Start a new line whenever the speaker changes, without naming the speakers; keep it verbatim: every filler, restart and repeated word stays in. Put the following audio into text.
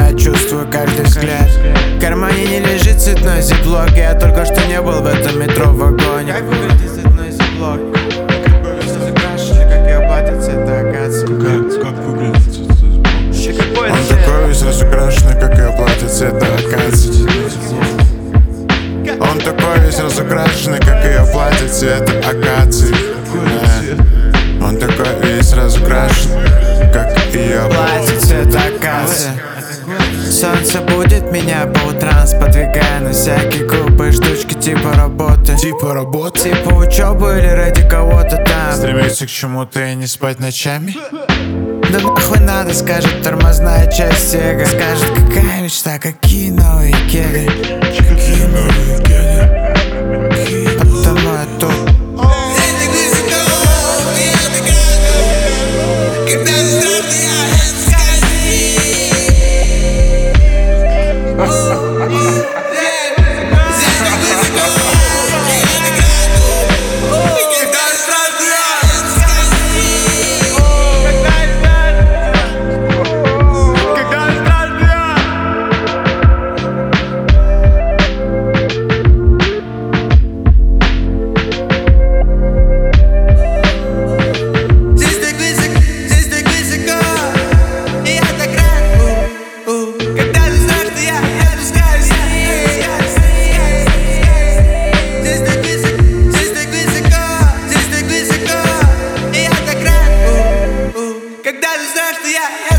я чувствую каждый взгляд. В кармане не лежит цветной зиплок. Я только что не был в этом метро в вагоне. Как выглядит цветной зиплок? Как и оплатит цвета акации.
Как выглядит цветной зиплок?
Он такой весь разукрашенный, как и оплатит цвета акации. Он такой весь разукрашенный, как и оплатит цвета акации. Он такой весь разукрашенный, как и оплатит цвета акации.
Солнце будет меня по утрам, сподвигая на всякие глупые штучки типа работы.
Типа работы,
Типа учебы или ради кого-то там.
стремиться к чему-то и не спать ночами.
Да нахуй надо, скажет тормозная часть эго. Скажет, какая мечта, какие новые кеды.
Какие новые кеды.
Потому я тут. Когда ты знаешь, что я